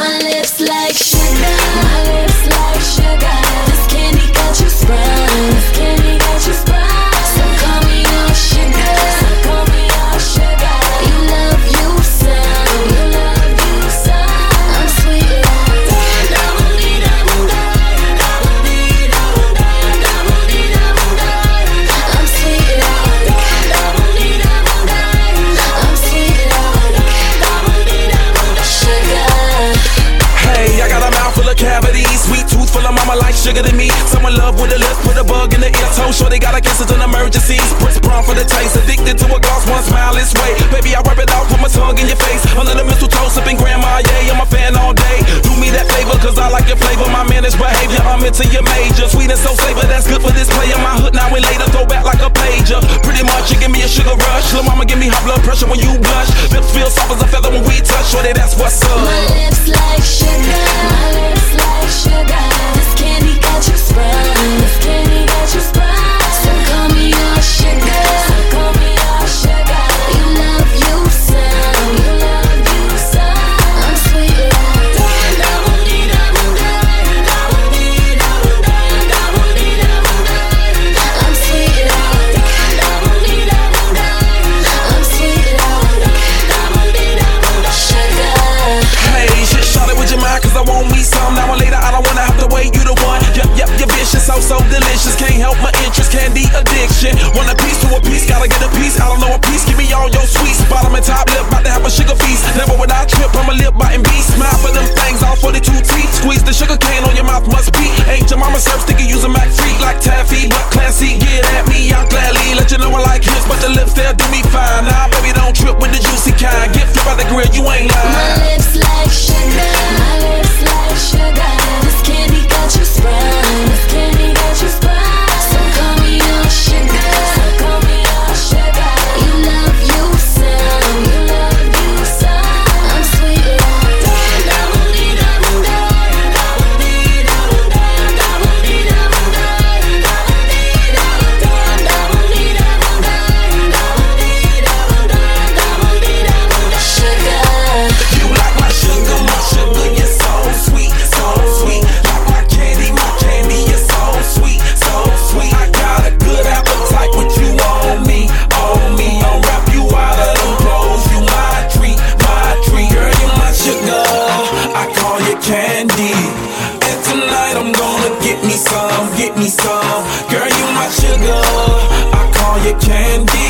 My lips like sugar. My lips like sugar. This candy got you sprung. This candy got you sprung. So call me your sugar. So call me your sugar. You love you some. You love you some. I'm sweet like I'm sweet like I'm sweet like sugar. Hey, I got a mouth full of cavities, sweet tooth full of mama like sugar to me. Someone love with a lip, put a bug in the ear, toe sure they gotta kiss it in emergencies. Prince Brown for the taste, addicted to a gloss, one smile is way. Baby, I rub it out, put my tongue in your face. Under the mistletoe, sipping grandma, yeah, I'm a fan all day. Do me that favor, cause I like your flavor, my managed behavior, I'm into your major. Sweet and so savor, that's good for this player. My hood now and later, throw back like a pager. Pretty much, you give me a sugar rush. Lil' mama give me high blood pressure when you blush. Lips feel soft as a feather when we touch, shorty, that's what's up. My lips like sugar. My lips like sugar. This candy got you sprung. This candy got you sprung. So call me your sugar. So call me your sugar. You love you some. You love you some. I'm sweet like I'm sweet like I'm sweet like sugar. Hey, shit, shot it with your mind, cause I want me some. Now or later, I don't wanna have to wait, you the one. Yep, you're vicious, so delicious. Can't help my interest, candy addiction. Want a piece to a piece, gotta get a piece. I don't know a piece, give me all your sweets. Bottom and top lip, about to have a sugar feast. Never would I trip, I'm a lip biting beast. Smile for them things, all 42 teeth. Squeeze the sugar cane on your mouth, must be. Ain't your mama serve sticky, use a Mac free like taffy. But classy, get at me, I'll gladly let you know I like his. But the lips, they'll do me fine. Nah, baby, don't trip with the juicy kind. Get flipped by the grill, you ain't lying. My lips like sugar. My lips like sugar. This candy got you sprung. This candy got you sprung. So call me your sugar. So call me your sugar. You love you some. You love you some. I'm sweet like sugar. You like my sugar, you're so sweet, so sweet. Like my candy, you're so sweet, so sweet. I got a good appetite with you on me, on me. I'll wrap you out of them clothes, you my treat, girl, you my sugar. I call you candy, and tonight I'm gonna get me some, girl, you my sugar. I call you candy.